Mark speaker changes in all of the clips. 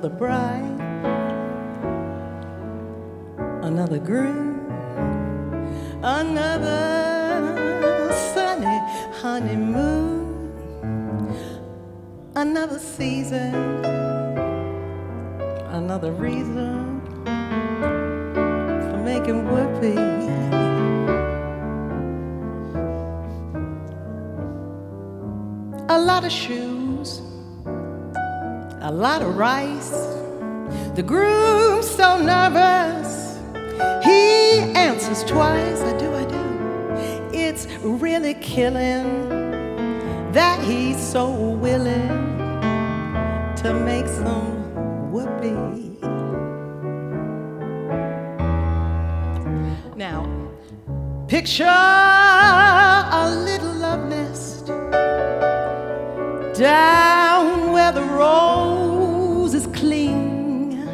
Speaker 1: another bride, another groom, another sunny honeymoon, another season, another reason for making whoopee. A lot of shoes, a lot of rice. The groom's so nervous, he answers twice. I do. It's really killing that he's so willing to make some whoopee. Now, picture a little love nest down where the roses cling.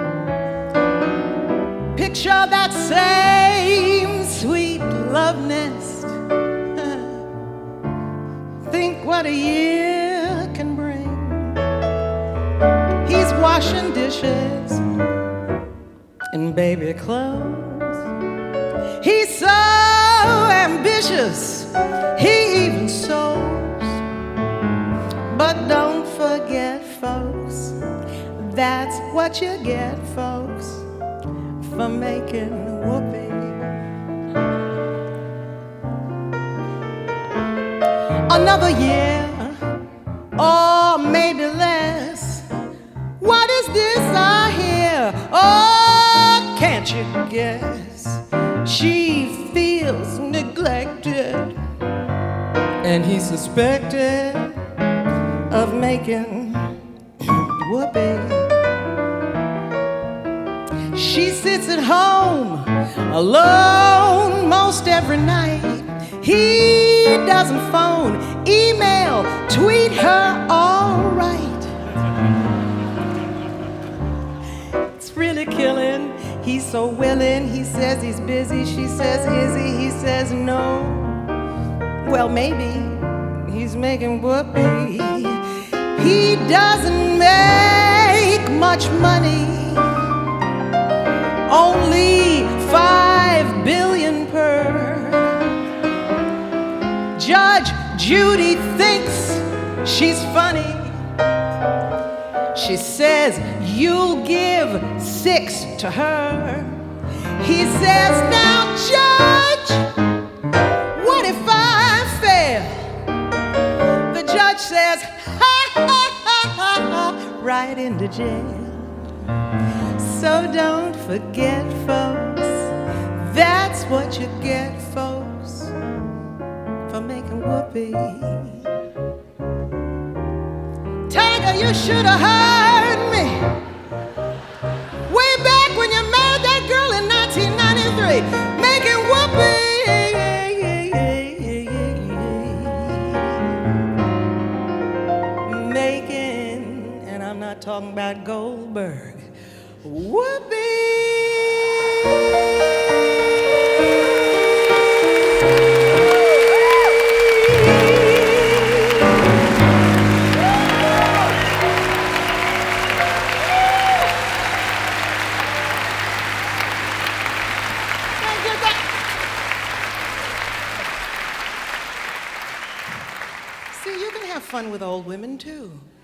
Speaker 1: Picture that same sweet love nest. Think what a year can bring. He's washing dishes in baby clothes. He's so ambitious, he even sews. But don't forget, folks, that's what you get, folks, for making whoopee. Another year, or maybe less. What is this I hear? Oh, can't you guess? She feels neglected, and he suspected of making whoopee. She sits at home alone most every night. He doesn't phone, email, tweet her all right. It's really killing. He's so willing. He says he's busy. She says, is he? He says no. Well, maybe he's making whoopee. He doesn't make much money, only 5 billion per. Judge Judy thinks she's funny. She says you'll give 6 to her. He says, now judge, what if I fail? The judge says, ha ha ha ha ha, right into jail. So don't forget, folks, that's what you get, folks, for making whoopee. Tiger, you should have heard me way back when you married that girl in 1993, making whoopee. Making, and I'm not talking about Goldberg, whoopee. See, you can have fun with old women too.